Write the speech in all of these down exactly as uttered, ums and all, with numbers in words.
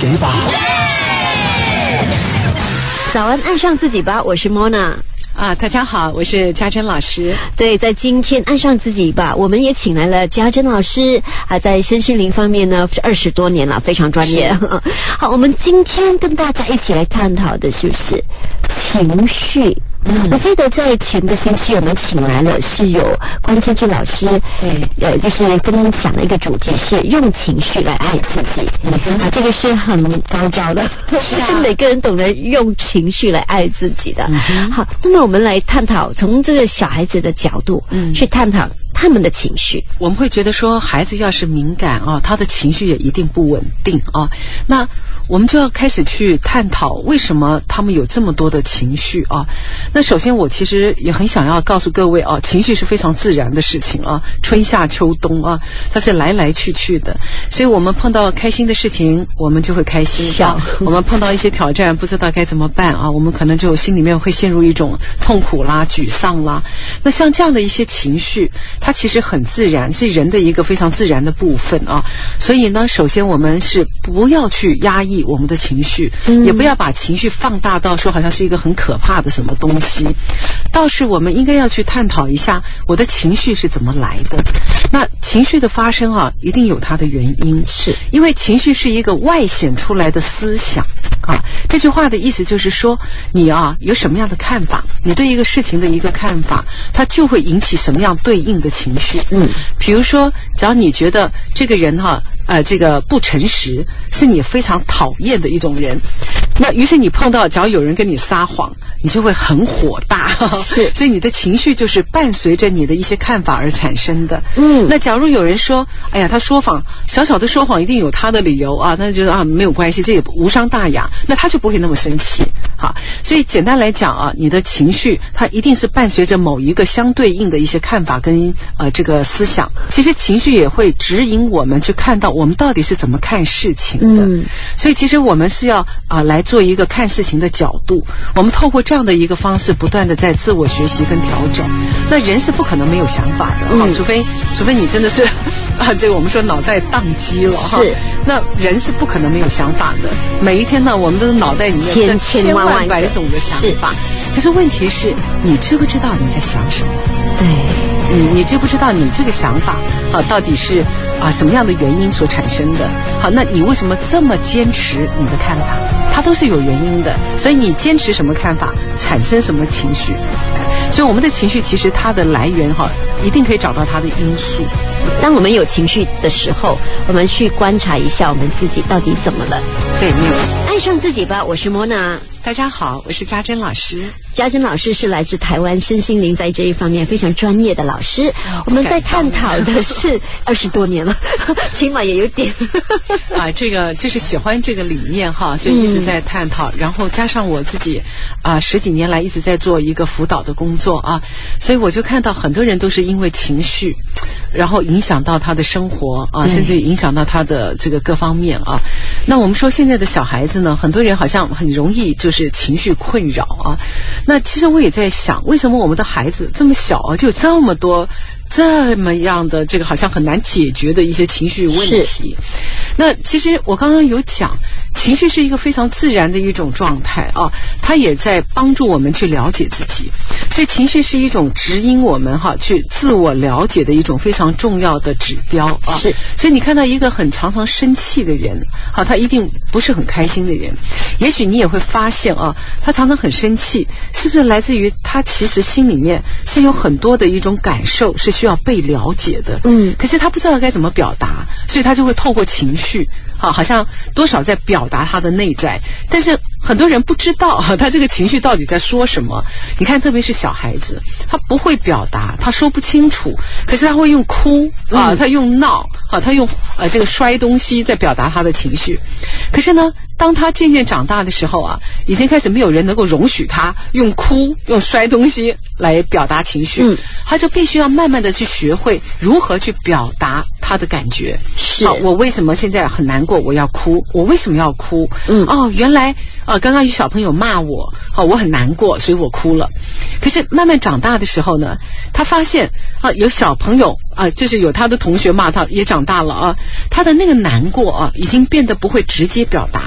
己吧。 早安，爱上自己吧，我是 Mona。 啊，大家好，我是家珍老师。 对，在今天爱上自己吧，我们也请来了家珍老师啊，在身心灵方面呢是二十多年了，非常专业。好，我们今天跟大家一起来探讨的就是情绪。嗯，我记得在前个星期我们请来了是有关天志老师，对，呃，就是跟我们讲的一个主题是用情绪来爱自己。嗯，啊，这个是很高招的，是啊，每个人懂得用情绪来爱自己的。嗯，好，那么我们来探讨从这个小孩子的角度，嗯，去探讨他们的情绪。 我们会觉得说，孩子要是敏感啊，他的情绪也一定不稳定啊。那我们就要开始去探讨为什么他们有这么多的情绪啊。那首先我其实也很想要告诉各位啊，情绪是非常自然的事情啊，春夏秋冬啊，它是来来去去的。所以我们碰到开心的事情我们就会开心啊，我们碰到一些挑战不知道该怎么办啊，我们可能就心里面会陷入一种痛苦啦、沮丧啦。那像这样的一些情绪，它其实很自然，是人的一个非常自然的部分啊。所以呢，首先我们是不要去压抑我们的情绪，嗯，也不要把情绪放大到说好像是一个很可怕的什么东西。倒是我们应该要去探讨一下我的情绪是怎么来的。那情绪的发生啊，一定有它的原因，是因为情绪是一个外显出来的思想啊。这句话的意思就是说，你啊有什么样的看法，你对一个事情的一个看法，它就会引起什么样对应的情绪。嗯，比如说，只要你觉得这个人哈、啊。呃，这个不诚实是你非常讨厌的一种人，那于是你碰到只要有人跟你撒谎，你就会很火大，是，所以你的情绪就是伴随着你的一些看法而产生的。嗯，那假如有人说，哎呀，他说谎，小小的说谎一定有他的理由啊，那就觉得啊没有关系，这也无伤大雅，那他就不会那么生气。好，所以简单来讲啊，你的情绪它一定是伴随着某一个相对应的一些看法跟呃这个思想。其实情绪也会指引我们去看到我们到底是怎么看事情的。嗯，所以其实我们是要啊、呃、来做一个看事情的角度。我们透过这样的一个方式，不断的在自我学习跟调整。那人是不可能没有想法的，嗯，除非除非你真的是啊，这个我们说脑袋宕机了哈。是，那人是不可能没有想法的。每一天呢，我们的脑袋里面千千万万百种的想法。可是问题是，你知不知道你在想什么？对。你你知不知道你这个想法啊到底是啊什么样的原因所产生的？好，那你为什么这么坚持你的看法？它都是有原因的，所以你坚持什么看法，产生什么情绪。所以我们的情绪其实它的来源哈，一定可以找到它的因素。 当我们有情绪的时候，我们去观察一下我们自己到底怎么了。 对，没有。 爱上自己吧，我是莫娜。 大家好，我是家珍老师。 家珍老师是来自台湾身心灵在这一方面非常专业的老师。哦、我们在探讨的是二十多年了，起码也有点啊，这个就是喜欢这个理念哈，所以一直在探讨。嗯、然后加上我自己啊十几年来一直在做一个辅导的工作啊，所以我就看到很多人都是因为情绪，然后影响到他的生活啊，甚至影响到他的这个各方面啊。那我们说现在的小孩子呢，很多人好像很容易就是情绪困扰啊。那其实我也在想，为什么我们的孩子这么小啊，就有这么多这么样的这个好像很难解决的一些情绪问题？那其实我刚刚有讲，情绪是一个非常自然的一种状态啊，它也在帮助我们去了解自己。所以情绪是一种指引我们哈、啊、去自我了解的一种非常重要的指标啊。是，所以你看到一个很常常生气的人，好、啊，他一定不是很开心的人。也许你也会发现啊，他常常很生气，是不是来自于他其实心里面是有很多的一种感受是需要被了解的，嗯，可是他不知道该怎么表达，所以他就会透过情绪，好，好像多少在表达他的内在，但是很多人不知道他这个情绪到底在说什么。你看，特别是小孩子，他不会表达，他说不清楚，可是他会用哭啊，他用闹啊，他用呃这个摔东西在表达他的情绪。可是呢，当他渐渐长大的时候啊，已经开始没有人能够容许他用哭、用摔东西来表达情绪，嗯，他就必须要慢慢的去学会如何去表达他的感觉。是，我为什么现在很难过，我要哭？我为什么要哭？嗯，哦，原来啊，刚刚有小朋友骂我，哦，我很难过，所以我哭了。可是慢慢长大的时候呢，他发现啊，有小朋友啊，就是有他的同学骂他，也长大了啊，他的那个难过啊，已经变得不会直接表达，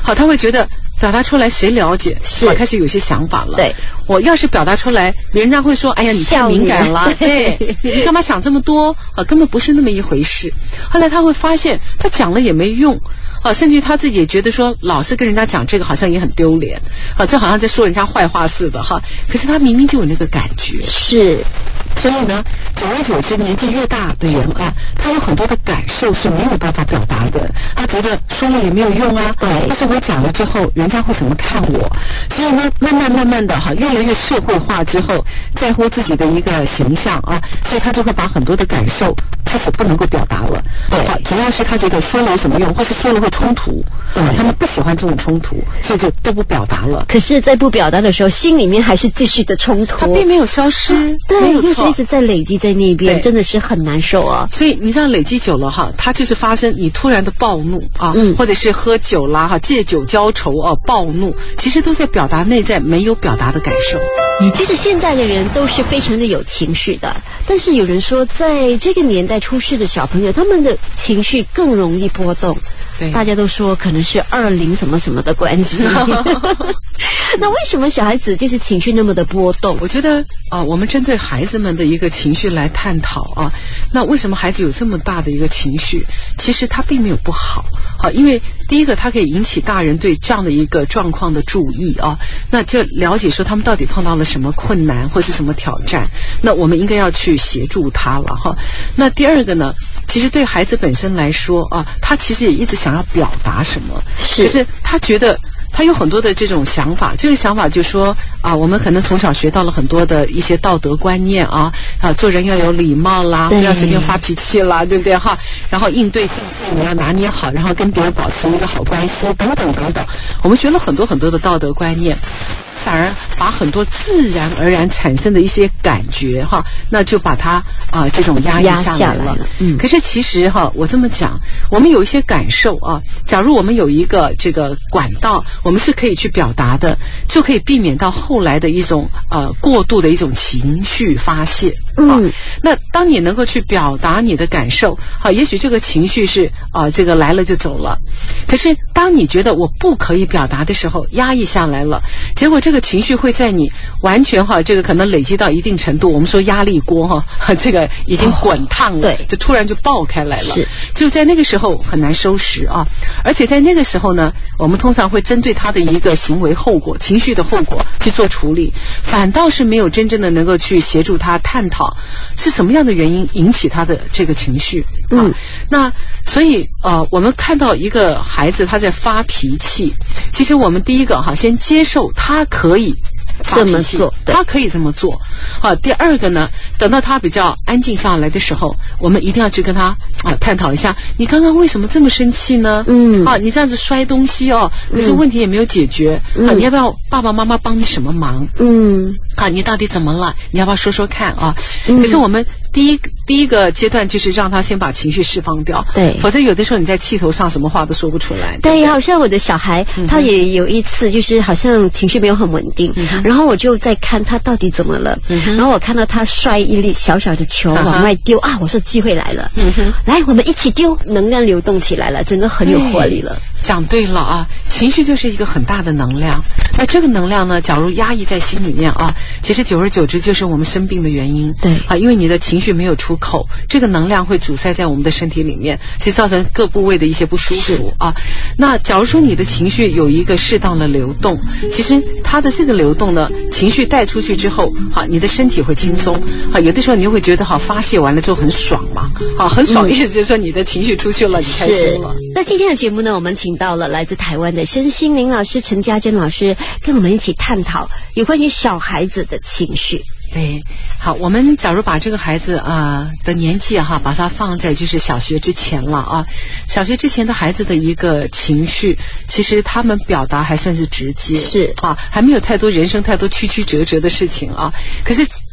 好，他会觉得表达出来谁了解， 是好开始有些想法了。 对， 我要是表达出来，人家会说，哎呀，你太敏感了，对，你干嘛想这么多啊？根本不是那么一回事。后来他会发现，他讲了也没用。啊，甚至他自己也觉得说，老是跟人家讲这个好像也很丢脸，啊，这好像在说人家坏话似的哈。可是他明明就有那个感觉， 是， 所以呢，久而久之，年纪越大的人啊，他有很多的感受是没有办法表达的，他觉得说了也没有用啊， 对， 但是我讲了之后，人家会怎么看我？所以呢，慢慢慢慢的哈，越来越社会化之后，在乎自己的一个形象啊，所以他就会把很多的感受开始不能够表达了， 对， 主要是他觉得说了有什么用，或是说了会冲突， 对， 他们不喜欢这种冲突，所以就都不表达了。 可是，在不表达的时候，心里面还是继续的冲突， 他并没有消失， 对， 没有就是一直在累积在那边，真的是很难受啊。 所以你这样累积久了哈，它就是发生你突然的暴怒啊， 嗯， 或者是喝酒啦哈，借酒浇愁啊，暴怒，其实都在表达内在没有表达的感受。 其实现在的人都是非常的有情绪的，但是有人说，在这个年代出世的小朋友，他们的情绪更容易波动。 对， 大家都说可能是二零什么什么的关系。那为什么小孩子就是情绪那么的波动？ 我觉得啊、呃，我们针对孩子们的一个情绪来探讨啊，那为什么孩子有这么大的一个情绪？其实他并没有不好，好，因为第一个，它可以引起大人对这样的一个状况的注意啊，那就了解说他们到底碰到了什么困难或是什么挑战，那我们应该要去协助他了哈。那第二个呢，其实对孩子本身来说啊，他其实也一直想要表达什么， 是， 可是他觉得他有很多的这种想法，这个想法就是说啊，我们可能从小学到了很多的一些道德观念啊，啊，做人要有礼貌啦，不要随便发脾气啦，对不对哈？然后应对进退你要拿捏好，然后跟别人保持一个好关系，等等等等。我们学了很多很多的道德观念，反而把很多自然而然产生的一些感觉哈，那就把它啊、呃、这种压抑下来了。嗯，可是其实哈，我这么讲，我们有一些感受啊，假如我们有一个这个管道，我们是可以去表达的，就可以避免到后来的一种呃过度的一种情绪发泄。 嗯， 那当你能够去表达你的感受，好，也许这个情绪是啊、呃、这个来了就走了。可是当你觉得我不可以表达的时候，压抑下来了，结果这个情绪会在你完全哈，这个可能累积到一定程度，我们说压力锅哈，这个已经滚烫了，对，就突然就爆开来了，是，就在那个时候很难收拾啊。而且在那个时候呢，我们通常会针对他的一个行为后果、情绪的后果去做处理，反倒是没有真正的能够去协助他探讨是什么样的原因引起他的这个情绪。嗯，那所以呃，我们看到一个孩子他在发脾气，其实我们第一个哈，先接受他可以这么做，他可以这么做。好，第二个呢，等到他比较安静下来的时候，我们一定要去跟他啊探讨一下，你刚刚为什么这么生气呢？嗯，啊，你这样子摔东西哦，可是问题也没有解决，嗯、啊，你要不要爸爸妈妈帮你什么忙？嗯，啊，你到底怎么了？你要不要说说看啊？嗯、可是我们第一第一个阶段就是让他先把情绪释放掉，对，否则有的时候你在气头上什么话都说不出来。 对，好像我的小孩、嗯、他也有一次就是好像情绪没有很稳定。嗯，然后我就在看他到底怎么了，嗯、然后我看到他摔一粒小小的球往外丢、嗯、啊，我说机会来了，嗯哼，来我们一起丢，能量流动起来了，真的很有活力了。 讲对了啊，情绪就是一个很大的能量，那这个能量呢，假如压抑在心里面啊，其实久而久之就是我们生病的原因。对啊，因为你的情绪没有出口，这个能量会阻塞在我们的身体里面，其实造成各部位的一些不舒服啊。那假如说你的情绪有一个适当的流动，其实它的这个流动呢，情绪带出去之后，好，你的身体会轻松，好，有的时候你就会觉得好，发泄完了之后很爽嘛，好，很爽，意思就是说你的情绪出去了，你开心了。 那今天的节目呢，我们请到了来自台湾的身心灵老师陈家珍老师，跟我们一起探讨有关于小孩子的情绪。 对，好，我们假如把这个孩子啊、呃、的年纪哈，把它放在就是小学之前了啊，小学之前的孩子的一个情绪，其实他们表达还算是直接，是啊，还没有太多人生太多曲曲折折的事情啊。可是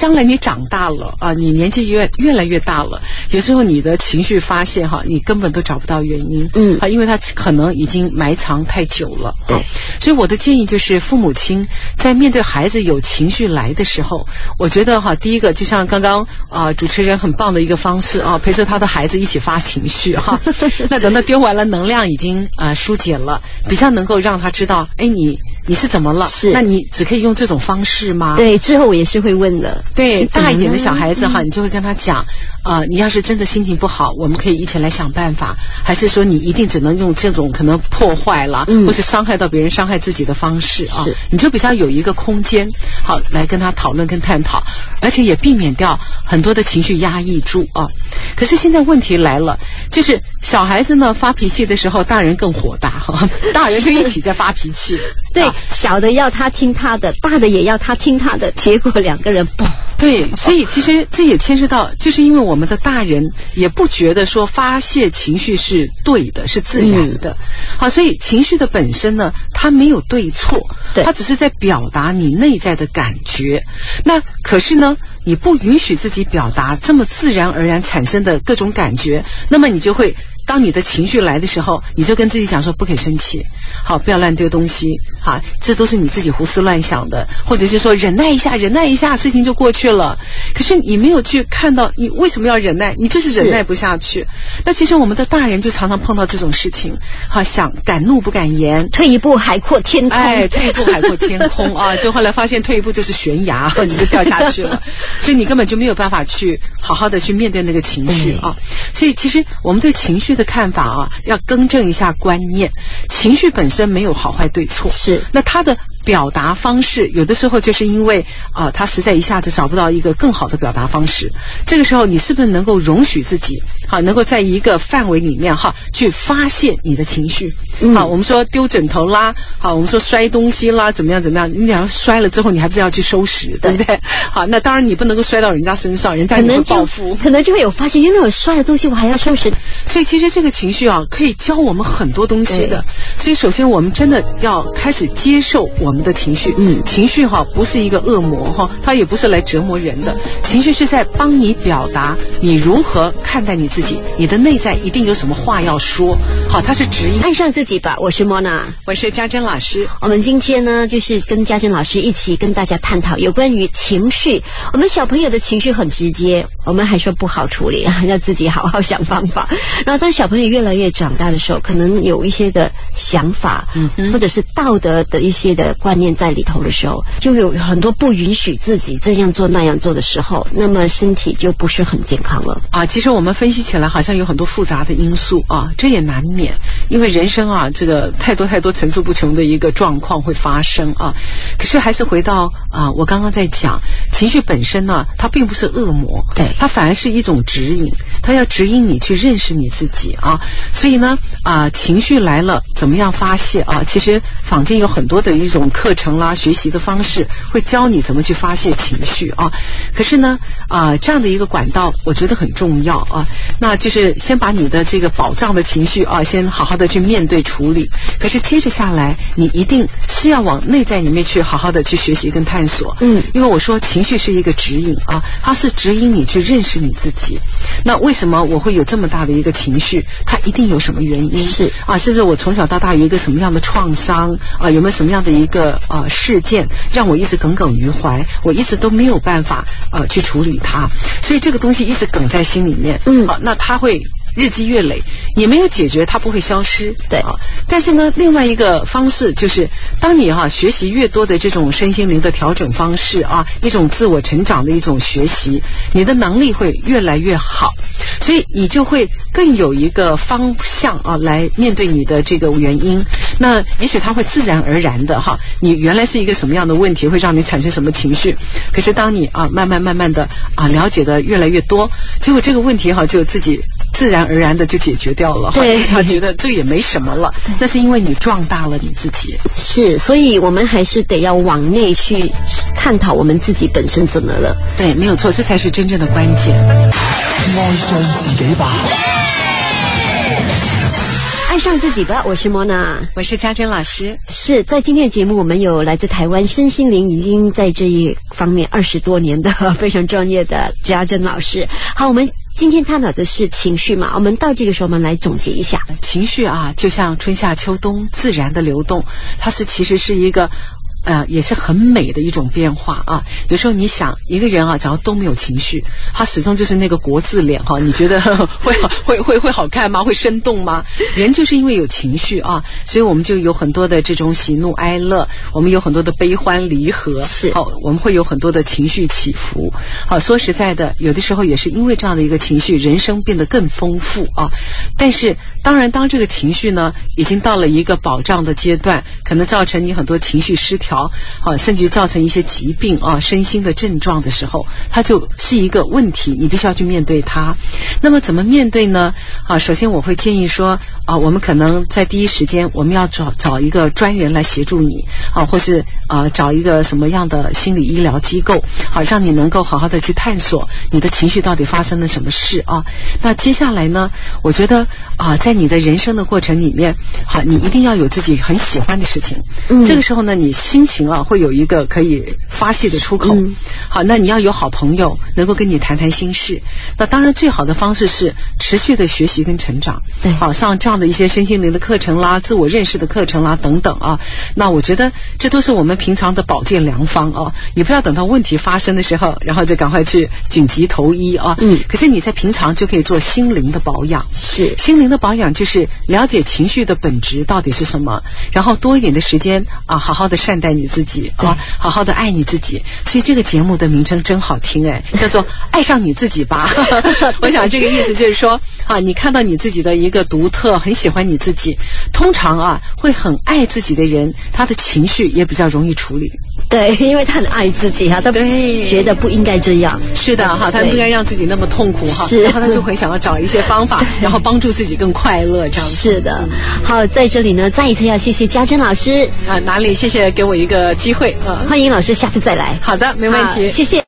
将来你长大了啊，你年纪越越来越大了，有时候你的情绪发现哈，你根本都找不到原因， 嗯啊，因为它可能已经埋藏太久了。 对， 啊，所以我的建议就是，父母亲在面对孩子有情绪来的时候，我觉得哈，第一个就像刚刚啊主持人很棒的一个方式啊，陪着他的孩子一起发情绪哈，那等他丢完了，能量已经啊疏解了，比较能够让他知道，哎，你你是怎么了？ 是， 那你只可以用这种方式吗？ 对，之后我也是会问的。 对，大一点的小孩子哈，嗯，你就会跟他讲，呃，你要是真的心情不好，我们可以一起来想办法，还是说你一定只能用这种可能破坏了，嗯，或是伤害到别人、伤害自己的方式啊？是，你就比较有一个空间，好来跟他讨论跟探讨，而且也避免掉很多的情绪压抑住啊。可是现在问题来了，就是小孩子呢发脾气的时候，大人更火大哈，大人就一起在发脾气。 对，啊，小的要他听他的，大的也要他听他的，结果两个人不。 对，所以其实这也牵涉到，就是因为我们的大人也不觉得说发泄情绪是对的，是自然的。嗯，好，所以情绪的本身呢，它没有对错，它只是在表达你内在的感觉。那可是呢，你不允许自己表达这么自然而然产生的各种感觉，那么你就会。当你的情绪来的时候，你就跟自己讲说不可以生气，好，不要乱丢东西，好，这都是你自己胡思乱想的，或者是说忍耐一下，忍耐一下，事情就过去了。可是你没有去看到你为什么要忍耐，你就是忍耐不下去。那其实我们的大人就常常碰到这种事情，好，想敢怒不敢言， 退一步海阔天空， 哎，退一步海阔天空啊，就后来发现退一步就是悬崖，你就掉下去了，所以你根本就没有办法去好好的去面对那个情绪啊。所以其实我们对情绪的看法啊，要更正一下观念。情绪本身没有好坏对错，是那它的表达方式，有的时候就是因为啊、呃，他实在一下子找不到一个更好的表达方式。这个时候，你是不是能够容许自己，好，能够在一个范围里面哈，去发泄你的情绪？嗯、好，我们说丢枕头啦，好，我们说摔东西啦，怎么样怎么样？你两个摔了之后，你还不是要去收拾，对不对？好，那当然你不能够摔到人家身上，人家也会报复， 可能就会有发现，原来我摔的东西我还要收拾。 所以其实这个情绪啊，可以教我们很多东西的。所以首先我们真的要开始接受我们的情绪，嗯，情绪哈不是一个恶魔哈，它也不是来折磨人的，情绪是在帮你表达你如何看待你自己，你的内在一定有什么话要说，好，它是指引。 爱上自己吧，我是莫娜， 我是嘉珍老师。 我们今天呢，就是跟嘉珍老师一起跟大家探讨有关于情绪。我们小朋友的情绪很直接，我们还说不好处理，要自己好好想方法。然后当小朋友越来越长大的时候，可能有一些的想法，嗯，或者是道德的一些的观念在里头的时候，就有很多不允许自己这样做那样做的时候，那么身体就不是很健康了啊。其实我们分析起来好像有很多复杂的因素啊，这也难免，因为人生啊，这个太多太多层出不穷的一个状况会发生啊。可是还是回到啊，我刚刚在讲情绪本身呢，它并不是恶魔，对，它反而是一种指引，它要指引你去认识你自己啊。所以呢啊，情绪来了怎么样发泄啊？其实坊间有很多的一种课程啦、学习的方式，会教你怎么去发泄情绪啊。可是呢啊，这样的一个管道，我觉得很重要啊。那就是先把你的这个保障的情绪啊，先好好的去面对处理。可是接着下来，你一定是要往内在里面去好好的去学习跟探索。嗯，因为我说情绪是一个指引啊，它是指引你去认识你自己。那为什么我会有这么大的一个情绪？它一定有什么原因？是啊，是不是我从小到大有一个什么样的创伤啊？有没有什么样的一个呃事件让我一直耿耿于怀？我一直都没有办法呃去处理它，所以这个东西一直梗在心里面。嗯，啊，那它会日积月累，你没有解决，它不会消失。对啊，但是呢，另外一个方式就是，当你哈、啊、学习越多的这种身心灵的调整方式啊，一种自我成长的一种学习，你的能力会越来越好，所以你就会更有一个方向啊来面对你的这个原因。那也许它会自然而然的哈，你原来是一个什么样的问题，会让你产生什么情绪，可是当你啊慢慢慢慢的啊了解的越来越多，结果这个问题哈就自己自然而然的就解决掉了。对，他觉得这也没什么了，那是因为你壮大了你自己。 是，所以我们还是得要往内去探讨我们自己本身怎么了。 对，没有错，这才是真正的关键。 爱上自己吧。 爱上自己吧，我是莫娜， 我是嘉珍老师。 是在今天的节目，我们有来自台湾身心灵已经在这一方面二十多年的非常专业的嘉珍老师。好，我们今天探讨的是情绪嘛，我们到这个时候我们来总结一下。 情绪啊，就像春夏秋冬自然的流动，它是其实是一个呃，也是很美的一种变化啊。有时候你想一个人啊，假如都没有情绪，他始终就是那个国字脸哈、啊，你觉得呵呵会会会会好看吗？会生动吗？人就是因为有情绪啊，所以我们就有很多的这种喜怒哀乐，我们有很多的悲欢离合， 是好、哦，我们会有很多的情绪起伏。好、说实在的，有的时候也是因为这样的一个情绪，人生变得更丰富啊。但是当然，当这个情绪呢，已经到了一个保障的阶段，可能造成你很多情绪失调。啊，甚至造成一些疾病啊、身心的症状的时候，它就是一个问题，你必须要去面对它。那么怎么面对呢？啊，首先我会建议说啊，我们可能在第一时间，我们要找找一个专人来协助你啊，或是啊找一个什么样的心理医疗机构，好、啊、让你能够好好的去探索你的情绪到底发生了什么事啊。那接下来呢，我觉得啊，在你的人生的过程里面，好、啊，你一定要有自己很喜欢的事情。嗯，这个时候呢，你心情啊会有一个可以发泄的出口。嗯，好，那你要有好朋友能够跟你谈谈心事。那当然最好的方式是持续的学习跟成长。 对， 好，像这样的一些身心灵的课程啦、自我认识的课程啦等等啊。那我觉得这都是我们平常的保健良方啊。你不要等到问题发生的时候，然后就赶快去紧急投医啊。嗯，可是你在平常就可以做心灵的保养。 是， 心灵的保养就是了解情绪的本质到底是什么，然后多一点的时间啊，好好的善待你自己啊，好好的爱你自己。所以这个节目的名称真好听哎，叫做爱上你自己吧。我想这个意思就是说啊，你看到你自己的一个独特，很喜欢你自己，通常啊会很爱自己的人，他的情绪也比较容易处理。 对，因为他很爱自己哈，他觉得不应该这样。 是的哈，他不应该让自己那么痛苦哈，然后他就很想要找一些方法，然后帮助自己更快乐这样子。 是的，好，在这里呢，再一次要谢谢嘉珍老师啊，哪里谢谢给我一个机会，嗯， 欢迎老师下次再来。 好的，没问题， 谢谢。